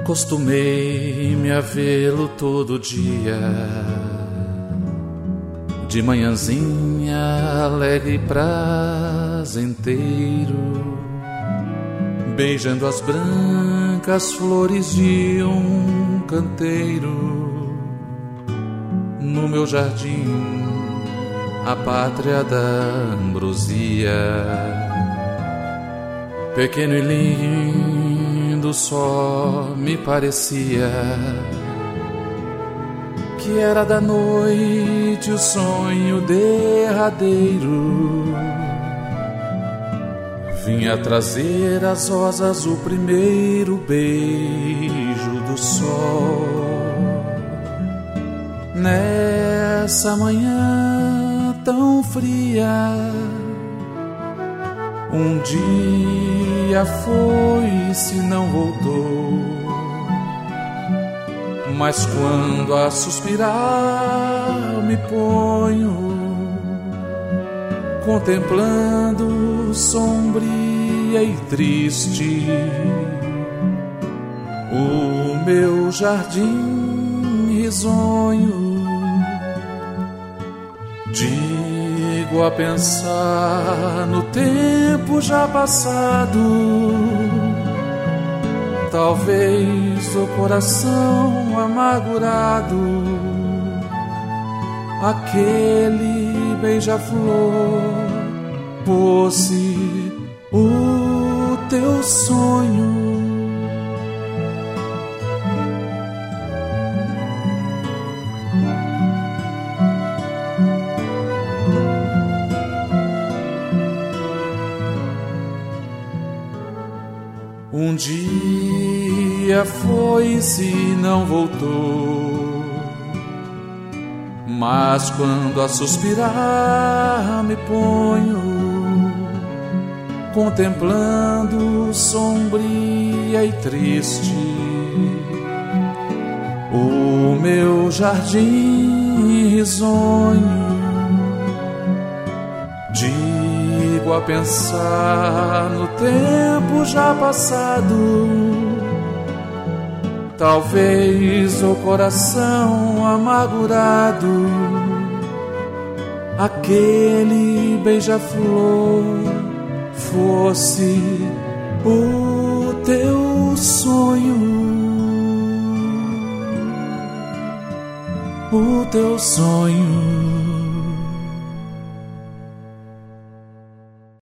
Acostumei-me a vê-lo todo dia, de manhãzinha alegre e prazenteiro, beijando as brancas flores de um canteiro, no meu jardim, a pátria da ambrosia. Pequeno e lindo só me parecia que era da noite o sonho derradeiro. Vinha trazer às rosas o primeiro beijo do sol. Nessa manhã tão fria, um dia foi-se, não voltou. Mas quando a suspirar me ponho, contemplando sombria e triste o meu jardim risonho, digo a pensar no tempo já passado. Talvez o coração amargurado, aquele beija-flor, fosse o teu sonho. Um dia foi-se e não voltou, mas quando a suspirar me ponho, contemplando sombria e triste o meu jardim risonho, digo a pensar no tempo já passado. Talvez o coração amargurado, aquele beija-flor, fosse o teu sonho, o teu sonho.